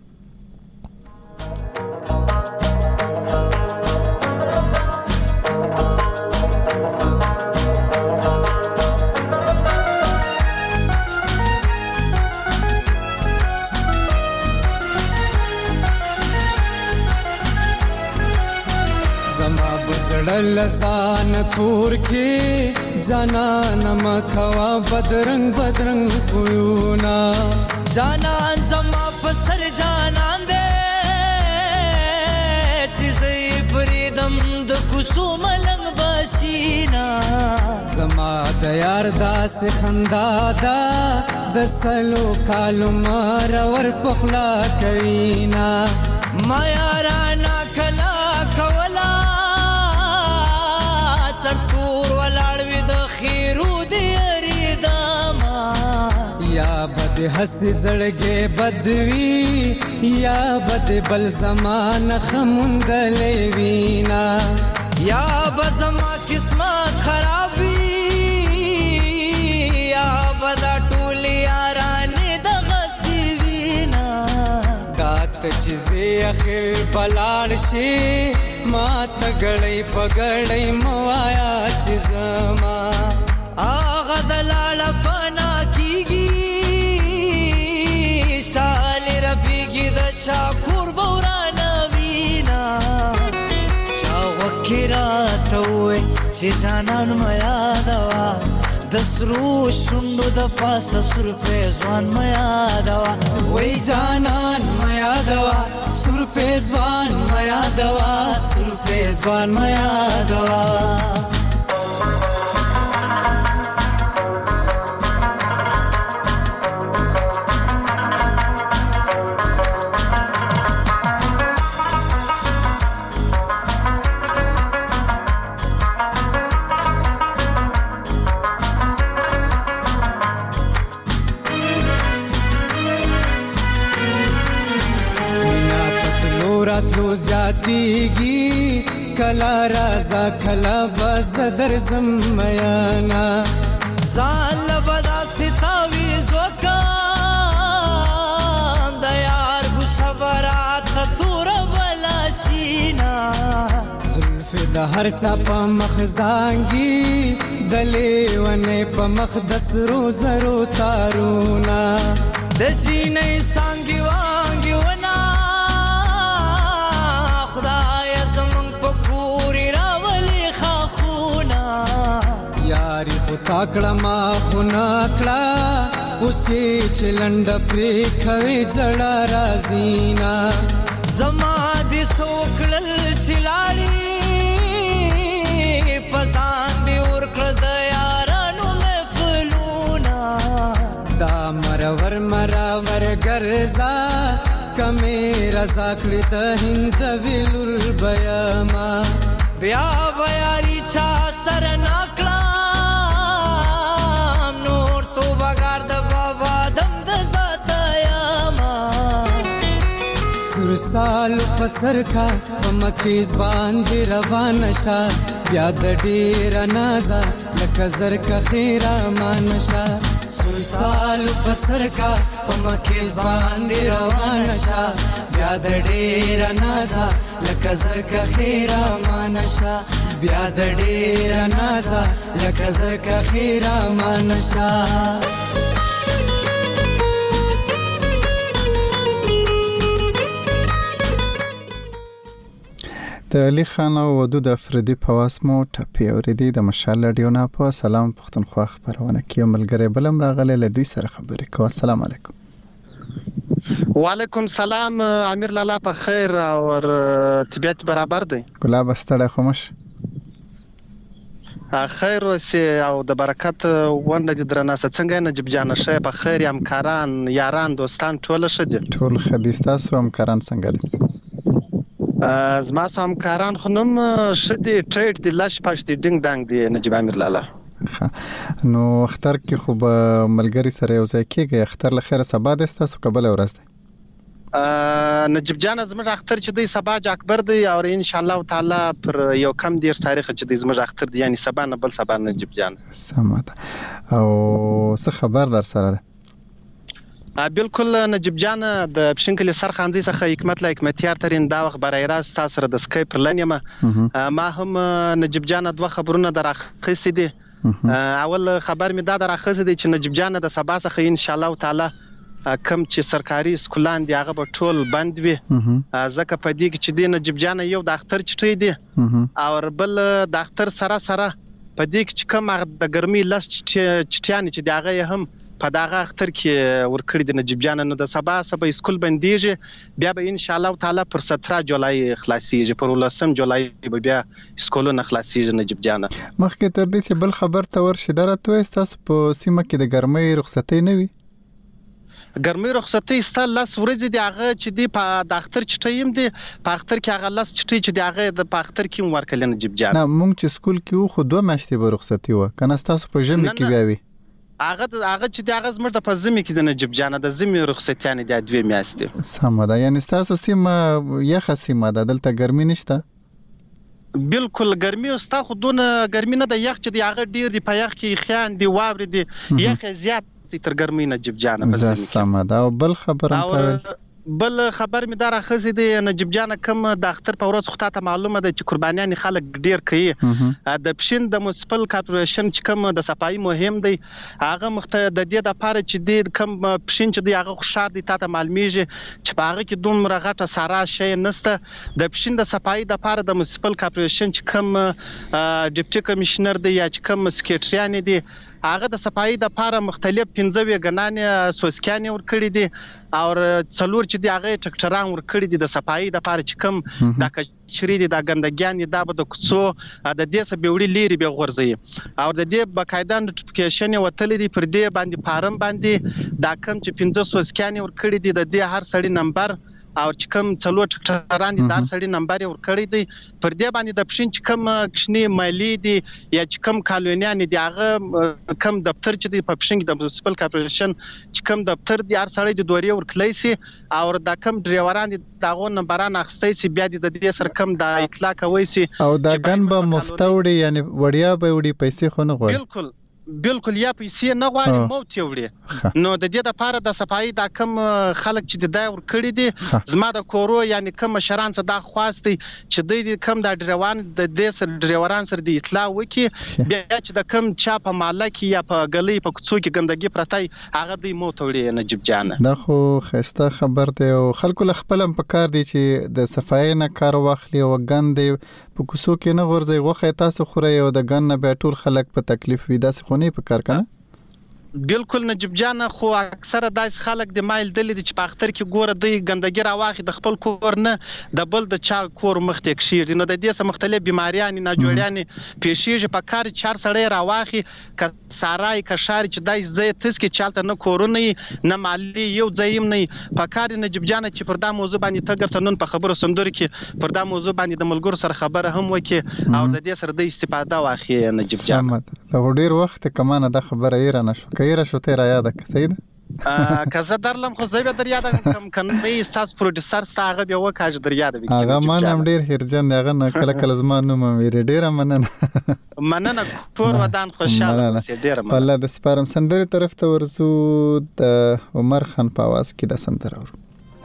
لسان تور کې جانان مخوا بدرنګ خویونا جانان زما پسر جانان دې چې زې پریدم د کوسو ملنګ باشینا زما د یار داس خندا دا د سلو کالو مار ور پخلا کوینا ما یارانا کلا کولا سرتور ولاړوي د خیرو دی اریداما یا بد حس زړګې بدوي یا بد بل زمان خمندلې وینا یا بزما قسمت خرابي یا بد ټول یارانه د غسی وینا کات چې اخر بلال شي ما تګړې پګړې موایا چې زما اغه دلال فنا کیږي شال ربيږي د چا قربان وینا چا وکراته وې چې جانان میا دوا د سرو شوندو د پاسه سر په ځوان میا دوا وای جانان میا دوا سر په ځوان میا دوا سر په ځوان میا دوا زیاتیږي کلا رازا کلا بزدر زمیانا زال بدا ستاوی زوکان د یار بو صبرات تور بلاشینا زلف د هر چا په مخ زانګي دلې ونه په مخ د سرو زرو تارونا د جینې سانګي وانګي ونا تاکړه ما خونا کړه اوسې چلند پرې خوي جړه رازینا زما دي سوکړل چلاړي پسان دي ورکړه د یارانو محفلونا دا مرور ګرځا کمه رضا کړه د هند ویلور بیاما بیا بیاري چا سر ناکړه سال فسر کا مکیز باندې روان شا بیا د ډیر نازا لکه زر کا خیره مانشا سال فسر کا مکیز باندې روان شا بیا د ډیر نازا لکه زر کا خیره مانشا بیا د ډیر نازا لکه زر کا خیره مانشا
د علي خان او ودود افریدي په واسمو ټپي اوریدي د مشال رادیو نه په سلام پښتونخوا خبرونه کې ملګری بلم راغله لدی سره خبرې کوه. السلام علیکم.
وعلیکم سلام امیر لالا په خیر او طبیعت برابر دی؟
ګلاب استړی خاموش
خیر اوسې او د برکت ونده دي درنه څنګه نجیب جان شه په خیر همکاران یاران دوستان ټول ښه دي
ټول ښه دي تاسو همکاران څنګه دي
زما همکاران خو نوم ښه دي ټریډ دي لاش پاش دي ډینګ دانګ دي نجیب امیر لاله
نو اختر کې خو به ملګری سره یو ځای کېږي اختر له خیره سبا د تاسو قبل ورځ دی
نجیب جان زموږ اختر چې دی سبا اکبر دی او ان شاء الله تعالی پر یو کم دیر تاریخ چې دی زموږ اختر دی یعنی سبا نه بل سبا نجیب جان
سمه ده او څه خبر در سره ده
بالکل نجیب جان د پښینکلي سرخاندي څخه حکمت لا حکمتیار ترين دا وخت برای راست تاسو سره د سکایپ لنیمه ما هم نجیب جان دوه خبرونه دراخصې دي اول خبر می دا دراخصې دي چې نجیب جان د سبا څخه ان شاء الله تعالی کم چې سرکاري سکولان دی هغه به ټول بند وي ځکه په دې کې چې دی نجیب جان یو د اختر چټي دی او بل د اختر سره په دې کې چې کوم د ګرمي لس چټیان چې دی هغه هم په داغه اختر کې ورکړی د نجیب جان نو د سبا سکول بنديږي بیا به ان شاء الله تعالی پر 17 جولای خلاصيږي پر 19 جولای به بیا سکولونه خلاصيږي نجیب جان
مخکې تر دې چې بل خبر ته ورشي درته تاسو په سیمه کې د ګرمۍ رخصتۍ نه وي
ګرمۍ رخصتۍ ستل لاس ورځې دی هغه چې دی په د اختر چټیم دی په اختر کې هغه لاس چټي چې دی هغه د په اختر کې ورکل نجیب جان
نه مونږ چې سکول کې خو 2 میاشتې به رخصتۍ و کنه تاسو په ژمي کې بیا وي
هغه چې دی هغه زموږ د پزمي کې د نجیب جان د زمي رخصتیان دی 2 میاشتې
سم ده یعنی تاسو سیمه یخه سیمه ده دلته ګرمي نشته
بالکل ګرمي او ستا خو دونه ګرمي نه د یخ چې دی هغه ډیر دی په یخ کې خیان دی واوري دی یخ زیات تر ګرمۍ نجیب جان
زه سم ده او بل خبرم
بل خبر می دار اخزي دی نجیب جان کم د اختر په ورځ خو ته معلومه ده چې قربانيان خلک ډیر کوي د پښین د موسپل کارپوریشن چې کم د صفایي مهم دی هغه مخته د دې د پاره چې دی کم پښین چې دی هغه خوشار دی ته معلومیږي چې په هغه کې دومره غټه سارا شي نسته د پښین د صفایي د پاره د موسپل کارپوریشن چې کم ډیپټي کمشنر دی یا چې کم سکریټریان دی هغه د صفایي د پاره مختلف 15 غنانې سوسکیان ور کړی دي او څلور چې دی هغه ټکټران ور کړی دي د صفایي د پاره چې کم د کچري دي د ګندګیان د د کوڅو د دې سه بیوړي لري به غورځي او د دې بقاعده نوټیفیکیشن وتل دي پر دې باندې فارم باندې دا کم چې 15 سوسکیان ور کړی دي د دې هر سړی نمبر او چې کوم څلور ټکټران دي دار سړی نمبر ور کړی دی پر دې باندې د پښین چې کوم کښنی مالی دي یا چې کوم کالونیان دي هغه کوم دفتر چې دی په پښین د میونسپل کارپوریشن چې کوم دفتر دی هر سړی د دوري ور کړی سي او دا کوم ډرایوران دي داغه نمبران اخستې سي بیا د دې سره کوم د اطلاع کوي سي
او دا ګن به مفتوړي یعنی وړیا به وړي پیسې خو نه غواړي
بالکل یا پیسې نه غواړي موت یوړي نو د دې د پاره د صفایي دا کم خلک چې د داور کړی دي زما د کورو یعنی کم شران څخه دا خواستي چې د کم د ډریوان د دې سر ډریوران سره د اطلاع وکي بیا چې د کم چا په مالک یا په غلې په کوڅو کې ګندګي پرتای هغه د موت وړي نجیب جان
دا خو خسته خبر دی او خلکو له خپلم په کار دي چې د صفایي نه کار واخلي او ګندې په کوڅو کې نه غورځي غوخه تاسو خوري او د ګن نه به ټول خلک په تکلیف وي داسې خو نه په کار کنه
بالکل نجیب جان خو اکثره داس خلک د مایل دلی چې په اختر کې ګوره د ګندګي راواخي د خپل کور نه د بل د چا کور مخته کشیر نو د دې سم مختلف بیماریان نه جوړیان پیشیږي په کار چار سړی راواخي ک سارای ک شار چې دای زې تس کې چالت نه کورونه نه مالی یو ځایم نه په کار نجیب جان چې پر دا موضوع باندې تګر سنن په خبرو سندور کې پر دا موضوع باندې د ملګرو سره خبره هم وکي او د دې سره د استفاده واخی نجیب جان
له ډیر وخت کمانه د خبره یې را نشو کيره شو ته را یاد ک سید
کزه درلم خو زوی در یاد کم کنه استاس پروډوسر ستاغه به وکاج در یاد وکړي
هغه ما نام ډیر هرجن هغه نه کله کله زما نوم مې ډیر
مننه ټول ودان خوشاله ډیر
مننه الله د سپارم سندري طرف ته ورزو د عمر خان په आवाज کې د سندره ورو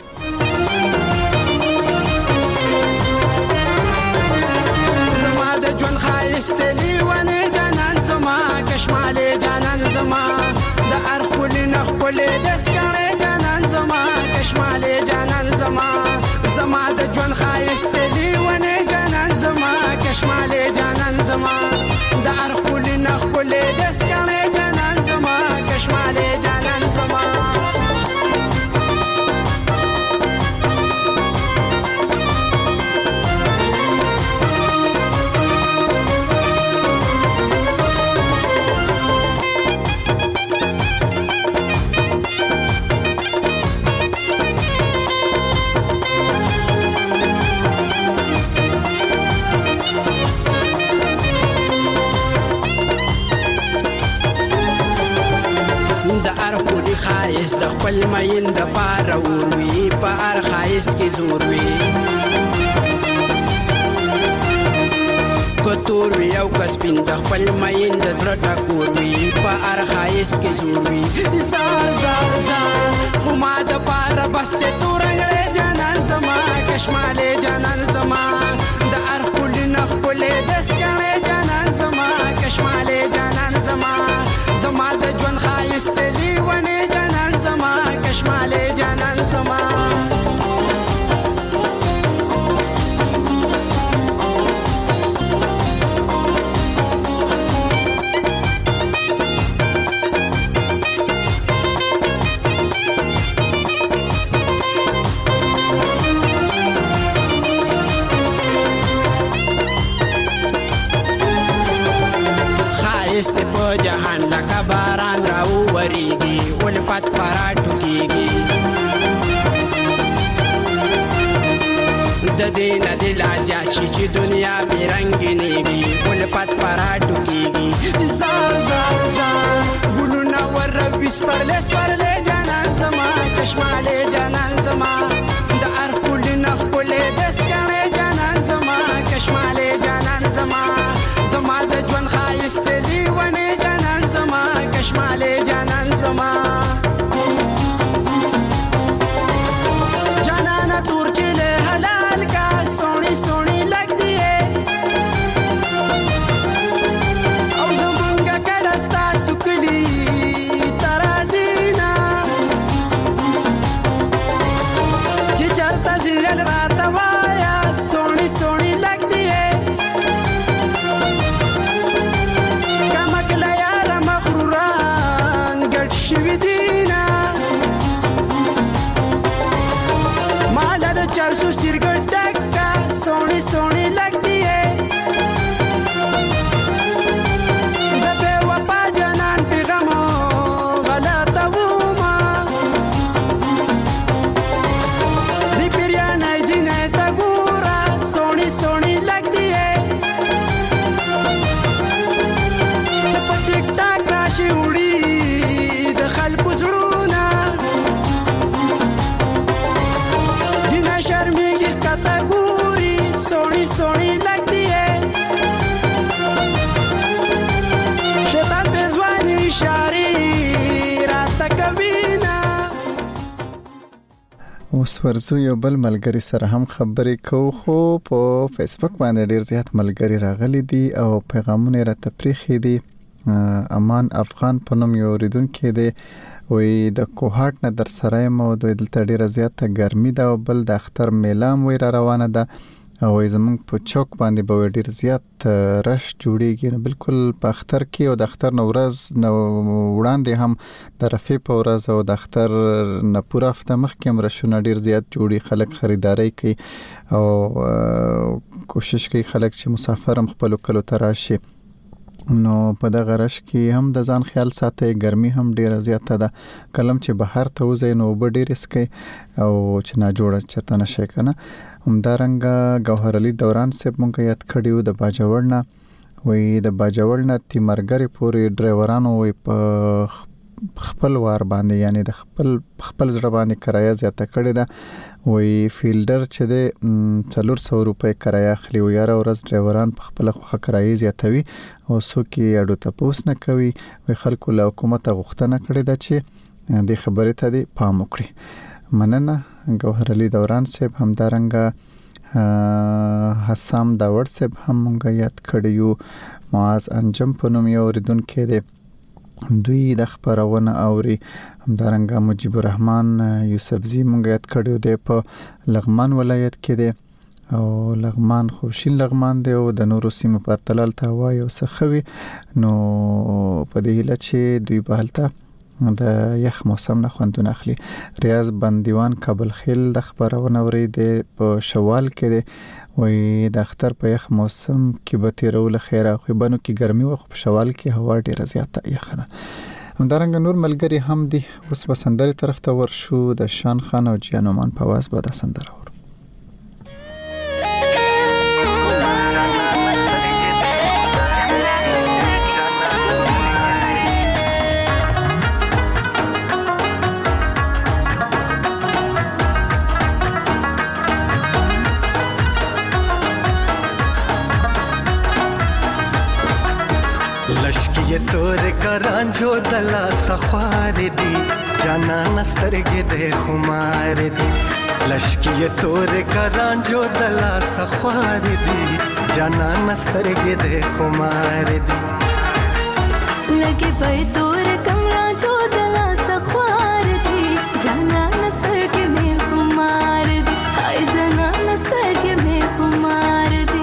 زما د جون خایستلی ونه جانان زما کشماله جانان زما د ارخل نخل دسکړې جانان زما کشماله جانان زما زما د جون خایستلی ونه جانان زما کشماله جانان زما د ارخل نخل دسکړې جانان زما کشماله جانان زما
راوړي خایس د خپل مین د پاره وروي په هر خایس کې زور وي کتور وی او کسپین د خپل مین د زړه ټکور وي په هر خایس کې زور وي زار زار زار خو ما د پاره بسته تورنګړې جانان زما کشمالې جانان زما د هر خپل نه خپل دس کړې جانان زما کشمالې جانان زما زما د ژوند خایس ته لیونه جانان زما کشمالې جانان زما خایست په جهان لکه باران راو وریږي الفت پرا ټوکیږي د دې نه دل ازیا چې دنیا بیرنګینیږي الفت پرا ټوکیږي زار زار زار ګلونه ور وسپرلې جانان زما کشمالې جانان زما د هر خپل نه خپل دس کړې جانان زما کشمالې جانان زما زما د ژوند خایست لیونه جانان زما کشمالې جانان زما جانانا تور چله حلال کا سونی سونی لگ دیے او زمونگا کڑستا سکلی ترازینا چی چرتا زیرل راتا وایا سونی سونی لگ دیے شوی دینا مالا دا 400 سرگل ڈکا سونی سونی لگ دیے دا بے وپا جانان پی غمو غلطا ووما دی پیریانای جینای تا گورا سونی سونی لگ دیے چپا ٹک ٹاک راشی اڑی خلق زړونه جنا شرمېږي کته ګوري سونی سونی لګ دیے شیطان په ځواني اشارې راته کوي نه
اوس ورزو یو بل ملګری سره هم خبرې کوو خو په فیسبوک باندې ډیر زیات ملګری راغلي دي او پیغامونه راته پریخي دي امان افغان په نوم یو اوریدونکو دی وی د کوهاټ نه در سره مو د دلته ډیره زیاته ګرمي ده او بل د اختر میلام وی را روانه ده او زمونږ په چوک باندې به ډیر زیات رش جوړیږي نو بالکل په اختر کې او د اختر نو ورځ نو وړاندې هم د رفیع په ورځ او د اختر نه پوره هفته مخکې هم رشونه ډیر زیات جوړي خلک خریداري کوي او کوشش کوي خلک چې مسافر هم خپل کلو تراشي نو په دغه رش کې هم د ځان خیال ساتي ګرمي هم ډیره زیاته ده کلم چې بهر ته وځي نو به ډیر اسکي او چې نه جوړه چرته نشي کنه همدارنګه گوهر علي دوران صاحب مونږ یاد کړیو د باجوړ نه وی د باجوړ نه تیمرګری پوری ډرایورانو وی په خپل وار باندې یعنی د خپل ځړ باندې کرایه زیاته کړې ده وی فیلډر چې د 400 روپۍ کرایه اخلي او یاره ورځ ډرایوران په خپل خو کرایه زیاتوي او څوک یې اډو تاسو نه کوي وی خلکو له حکومت غوښتنه کړې ده چې د خبرې ته دی پام وکړي مننه گوهر علي دوران صاحب همدارنګه حسام داوړ صاحب هم مونږ یاد کړیو معاذ انجم په نوم یو اوریدونکو دی دوی د خبرونه اوري همدارنګه مجيب الرحمن یوسفزی مونږ یاد کړیو دی په لغمان ولایت کې دی او لغمان خوشین لغمان دی او د نورو سیمو په تلل ته وایي او سخوي نو په دې هله چې دوی په حالت د یخ موسم نه خوندونه اخلي ریاض بندیوان کابل خیل د خبرونه اوري دی په شوال کې دی وی د اختر په یخ موسم کې به تیرول خیره خو بنو کې ګرمي او په شوال کې هوا ډیره زیاته یخه ده همدارنګه نور ملګری هم دي اوس به سندري طرف ته ورشو د شان خان او جانومان په واز به د سندره
رانجو دلا سخوار دی جانان سترګې د خمار دی لشکی تور کرانجو دلا سخوار دی جانان سترګې د خمار دی
لګي په تور کمرا جو دلا سخوار دی جانان سترګې مې خمار دی هاي جانان سترګې مې خمار دی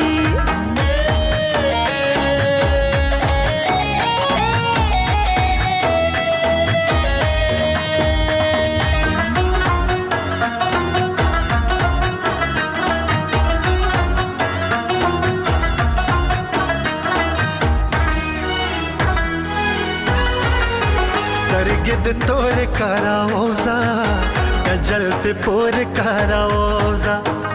سترګې د تور کاراوزا کجل په پور کاراوزا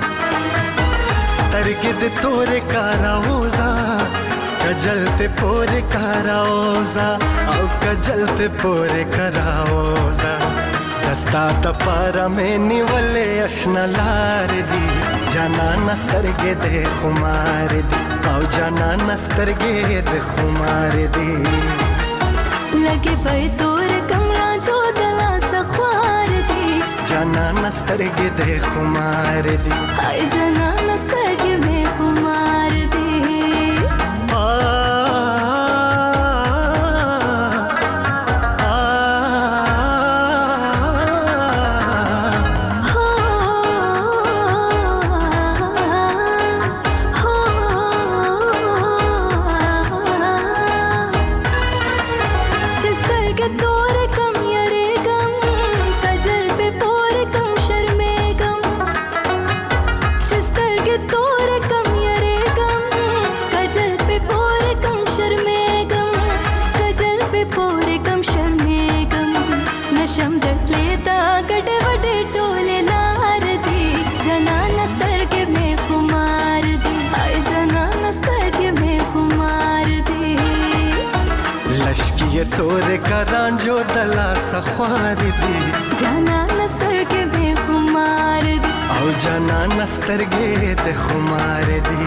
سترګې د تور کاراوزا کجل په پور کاراوزا او کجل په پور کاراوزا دستا ته پارا مې نیولې آشنا لار دی جانان سترګې د خمار دی او جانان سترګې د خمار دی
لګي په تور کمرا جو دلا سخوار دی
جانان سترګې د خمار دی
هاي جانان سترګې مې خمار دی नशम दटलेता गटे वटे टोले लार दी जनान स्तर के में खुमार दी हाय जनान स्तर के में खुमार दी
लश्की तोर करांजो दला सख्वार दी
जनान स्तर के में खुमार दी
او जनान स्तर गे د खुमार दी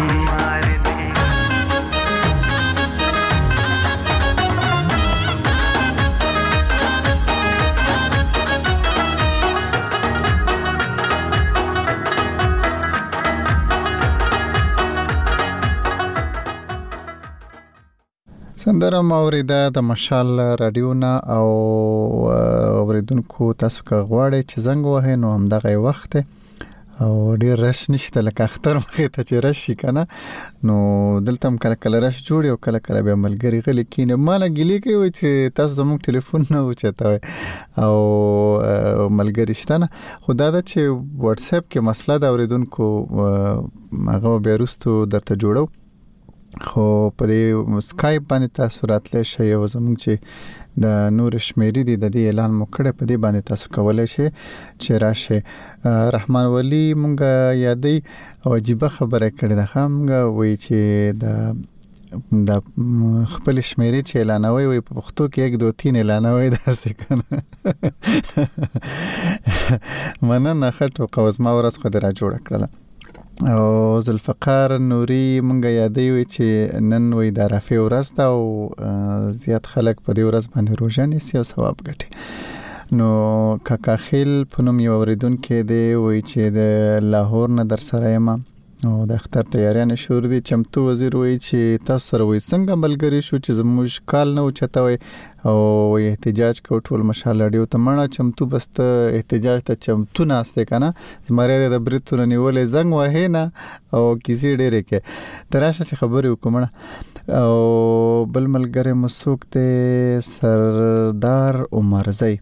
سندره موریده د مشال رادیو نه او اوریدونکو تاسو کا غواړئ چې زنګ وهئ نو همدغه وخت او ډیر رش نشته لکه اختر مخې ته چې رش شي کنه نو دلته هم کله کله رش جوړي او کله کله بیا ملګری غلي کینه مالا ګلی کوي چې تاسو زموږ ټلیفون نه وچتاوي او ملګری شته نه خدا دا چې واتس اپ کې مسله دا اوریدونکو هغه بیا وروسته درته جوړو خو په دې سکایپ باندې تاسو راتلی شئ او زموږ چې د نور شمیرې دی د دې اعلان مو کړی په دې باندې تاسو کولی شئ چې راشئ رحمان ولی مونږه یادی او عجیبه خبره کړې ده مونږه وایي چې د خپل شمیرې چې اعلانوي وي په پښتو کې 1 2 3 اعلانوي داسې کنه مننه خټو قوز ما ورځ خو درا جوړ کړل او ذوالفقار نوري مونږه یادې وي چې نن وې د عرفه ورځ ده او زیات خلک په دې ورځ باندې روزه نیسي او ثواب ګټي نو کاکا خیل په نوم یو اوریدونکو دی وایي چې د لاهور نه در سره یم او د اختر تیاریانې شروع دي چمتو وزیر وایي چې تاسو سره وایي څنګه ملګری شو چې زموږ کال نه اوچتوي او احتجاج کو ټول مشال اړیو ته مړه چمتو بس احتجاج ته چمتو ناشته کنه زماره د بریتونه نیولې زنګ وه نه او کیسې ډېرې کې تراشه چې خبرې وکړه او بل ملګری مسوک ته سردار عمر زئی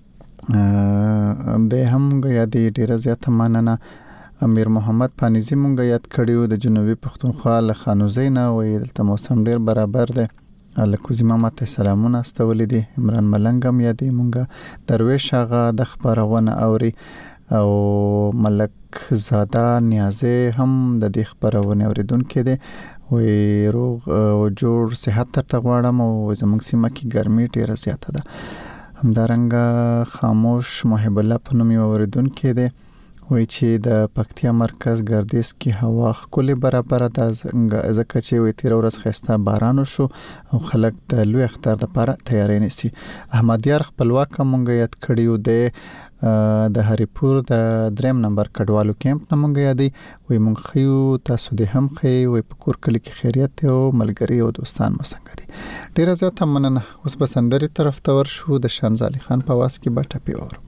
د هم یادې ډېر زیات مننه امیر محمد پانیزی مونږ یاد کړیو د جنوبي پښتونخوا له خانوزۍ نه وی دلته موسم ډیر برابر دی الکوزی ماما ته سلامونه استولې دي عمران ملنګ هم یادې مونږ درویش هغه د خبرونه اوري او ملک زاده نیازه هم د دې خبرونه اوریدونکو دي وی روغ او جوړ صحت ته غواړم او زموږ سیمه کې ګرمي ډیره زیاته ده همدارنګه خاموش محب الله په نوم اوریدونکو دي وای چې د پکتیا مرکز ګردیز کې هوا خولي برابر ده ځکه چې وي تیر ورځ خسته باران شو او خلک د لوی اختر لپاره تیاری نیسي. احمد یار خپلواک مونږ یاد کړیو د هریپور د 3 نمبر کډوالو کیمپ نمونږ یادې وي مونږ خيو تاسو دې هم خي وي په کور کلی کې خیریت او ملګری او دوستان مو څنګه دي. ډیر زیات مننه. اوس به سندري طرف ته ورشو د شانزالي خان په واس کې به ټپي اور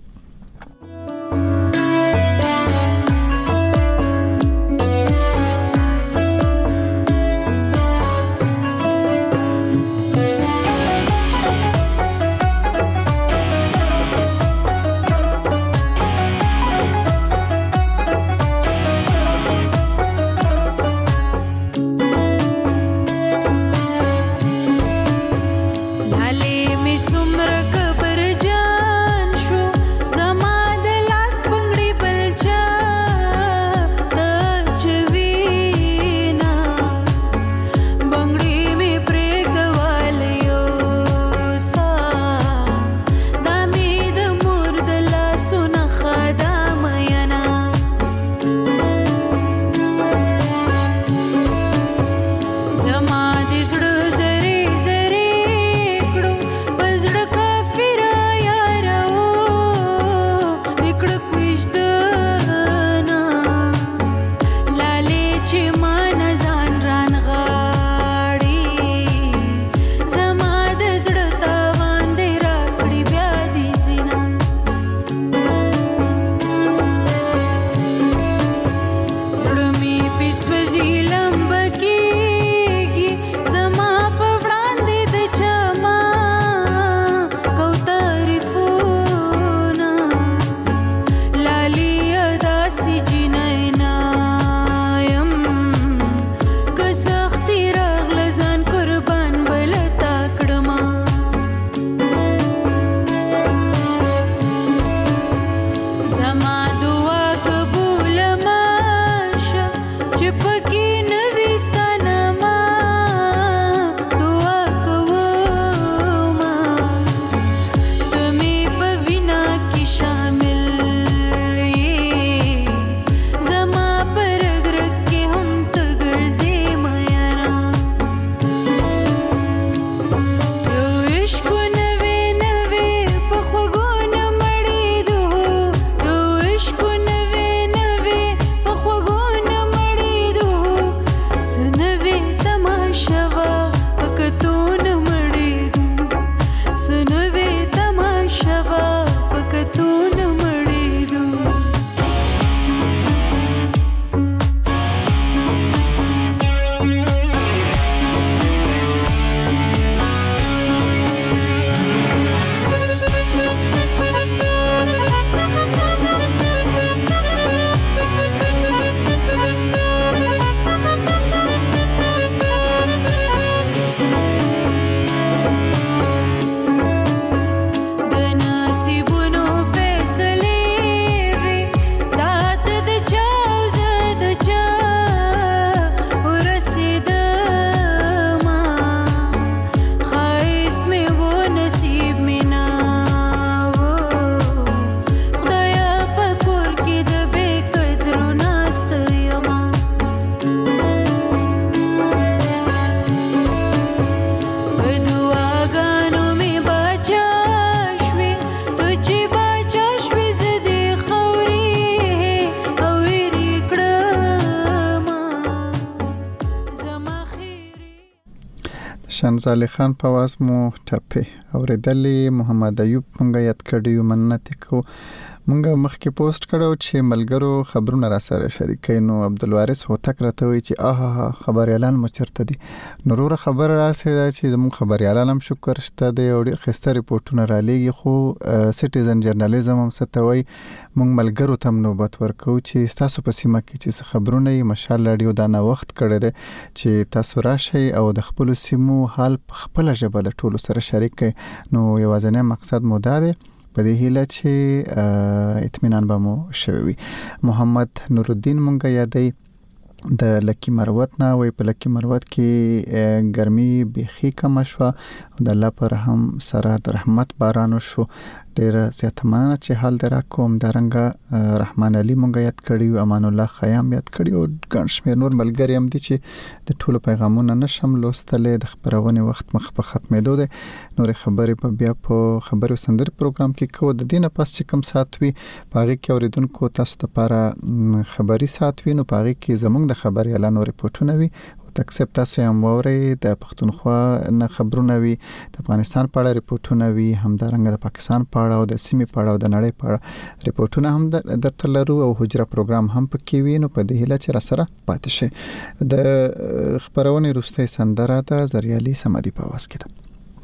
شانزالي خان په واس مو ټپه اوریدلې. محمد ایوب مونږه یاد کړیو مننت کو. مونږه مخکې پوسټ کړو چې ملګرو خبرونه را سره شریکای نو عبدالوارث هوتک راته وی چې آها خبر اعلان مو چرته دي. نورور خبر راسي چې زموږ خبر اعلان هم شکر شته دی او ډیر خسته ریپورتونه را لېږي خو سټیزن جرنالیزم هم ستوي مونږ ملګرو تم نوبت ورکو چې تاسو په سیمه کې چې خبرونه یې مشال رادیو دا نه وخت کړی دی چې تاسو راشي او د خپل سیمو حال خپل ژبه د ټولو سره شریک کړئ. نو یوازینی مقصد مو دا دی په دې هیله چې اطمینان به مو شوي. محمد نور الدین مونږه یادې د لکی مروت نه وي په لکی مروت کې ګرمي بيخي کم شو د الله پر رحم سره د رحمت باران شو. ډیر زیاته مننه چې حال درا کوم درنګ رحمان علي مونږ یاد کړیو، امان الله خیام یاد کړیو، ګڼ شمېر نور ملګری هم دي چې د ټولو پیغامونه نشم لوستلې. د خبرونې وخت مخ په ختمېدو دی. نور خبرې په بیا په خبرو سندري پروګرام کې کوو. د دینه پس چې کوم سات وي پاغي کې اوریدونکو تاسو ته لپاره خبري سات وي، نو پاغي کې زمونږ د خبري اعلان او ریپورتونه وي. تکسب تاسو هم ووري د پښتونخوا نه خبرونه وي، د افغانستان په اړه ریپورتونه وي، همدارنګه د پاکستان په اړه او د سیمې په اړه او د نړۍ په اړه ریپورتونه هم درته لرو او حجره پروګرام هم پکې وي. نو په دې هیله چې را سره پاتې شي. د خبرونې وروستۍ سندره د زریالي سمدي په आवाज کې ده.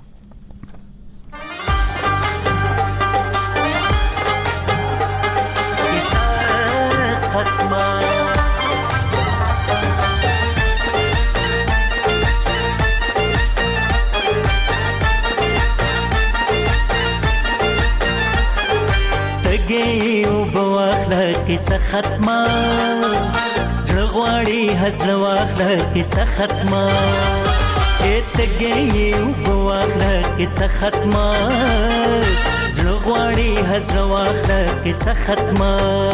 کیسه ختمه زړه غواړي حسره واخله کیسه ختمه اتګي وبواخله کیسه ختمه زړه غواړي حسره واخله کیسه ختمه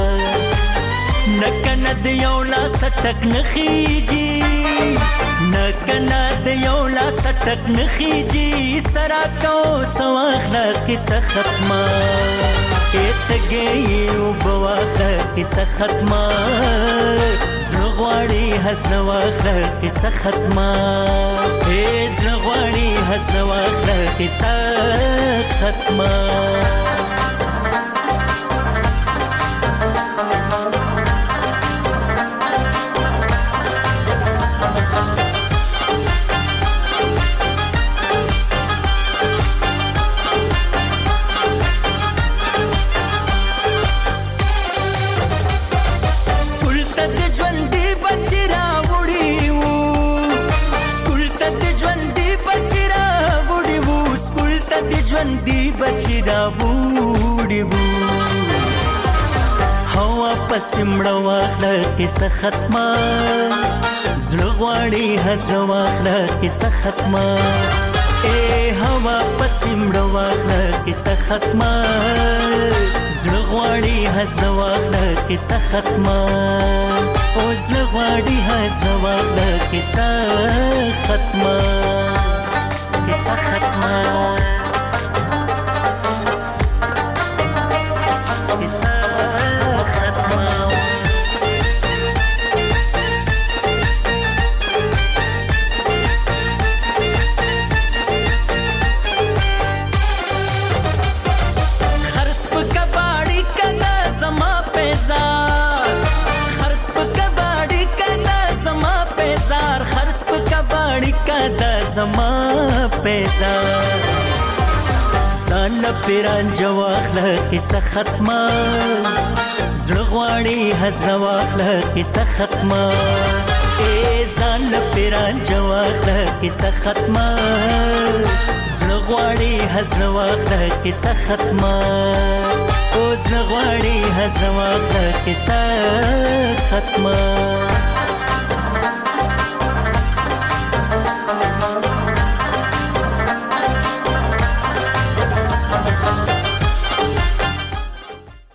نکنه د یو لاس ټک نخیږي نکنه د یو لاس ټک نخیږي سره کو سواخله کیسه ختمه اتګي وبواخله کیسه ختمه زړه غواړي حسره واخله کیسه ختمه زړه غواړي حسره واخله کیسه ختمه ژوندې بچی را وړي وو هوا پسمړه واخله کیسه ختمه زړه غواړي حسره واخله کیسه ختمه هوا پسمړه واخله کیسه ختمه زړه غواړي حسره واخله کیسه ختمه او زړه غواړي حسره واخله کیسه ختمه کیسه ختمه زما پیزا ځان پیران جواخله کیسه ختمه زړه غواړي حسره واخله کیسه ختمه ځان پیران جواخله کیسه ختمه زړه غواړي حسره واخله کیسه ختمه او زړه غواړي حسره واخله کیسه ختمه